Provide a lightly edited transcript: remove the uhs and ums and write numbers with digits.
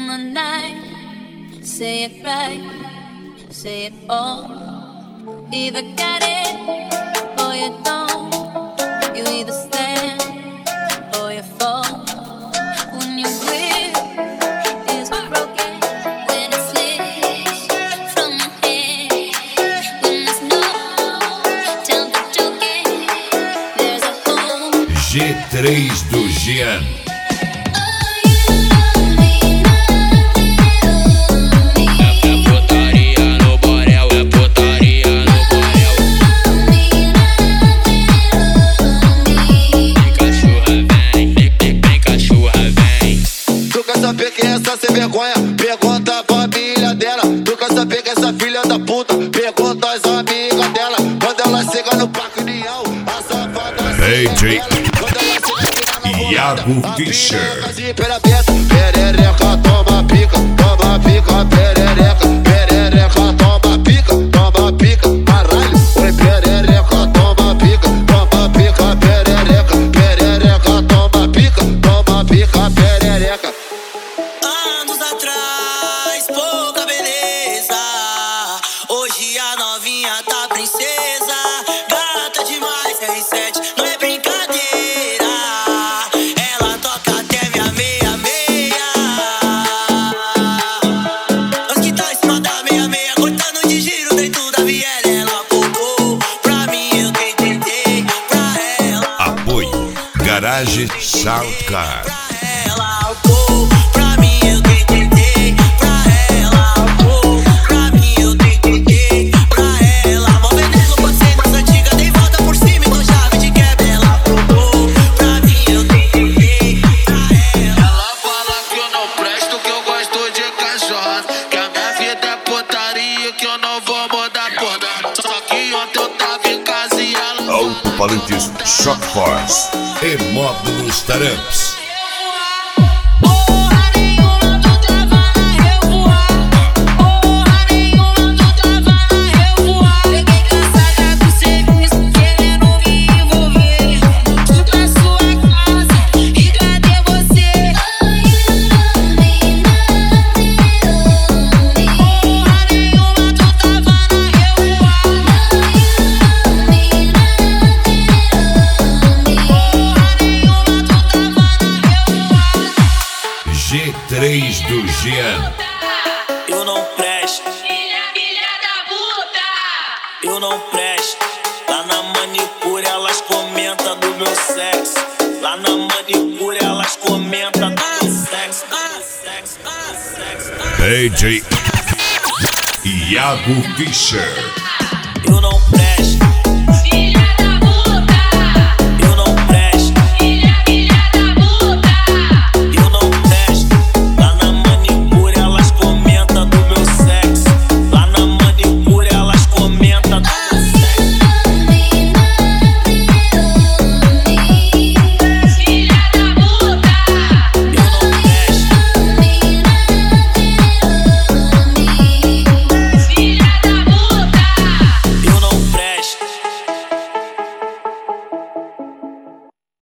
the night. Say it right, say it all. Either got it or you don't. You either stand or you fall. When your will is broken, when it slips from your hand, when there's no time for joking, there's a hole. G3 do Gian. Sem vergonha, pergunta a família dela. Tu quer saber que essa filha da puta? Pergunta as amigas dela. Quando ela chega no Parque União, a safada AJ Iago Fischer. Perereca, toma pica, perereca. Perereca, toma pica, caralho. Oi, perereca, toma pica, perereca. Perereca, toma pica, perereca. Anos atrás, pouca beleza. Hoje a novinha tá princesa. Gata demais, R7, não é brincadeira. Ela toca até minha meia-meia. Nós que tá em cima da meia-meia, cortando de giro dentro da viela. Ela voltou pra mim, eu tentei pra ela. Apoio Garage Soundcar. Ela voltou pra mim, eu tentei pra ela. Voltou pra mim, eu tentei pra ela. Mó veneno, passei nas antigas, dei volta por cima e dou chave de quebra. Ela voltou pra mim, eu tentei pra ela. Ela fala que eu não presto, que eu gosto de cachorro, que a minha vida é putaria, que eu não vou mudar por nada. Só que ontem eu tava em casa e ela Alto-falantes Shock Force e módulos Taramps. Porra nenhuma, tu tava na revoar. Porra nenhuma, tu tava na revoar. Peguei cansada do serviço, querendo me envolver. Fui pra sua casa e cadê você? Porra nenhuma, tu tava na revoar. Porra nenhuma, tu tava na revoar. G3 do Gian. Eu não presto, Filha da puta! eu não presto. Lá na manicure elas comentam do meu sexo. Lá na manicure elas comentam do meu sexo. AJ Iago Fischer. Eu não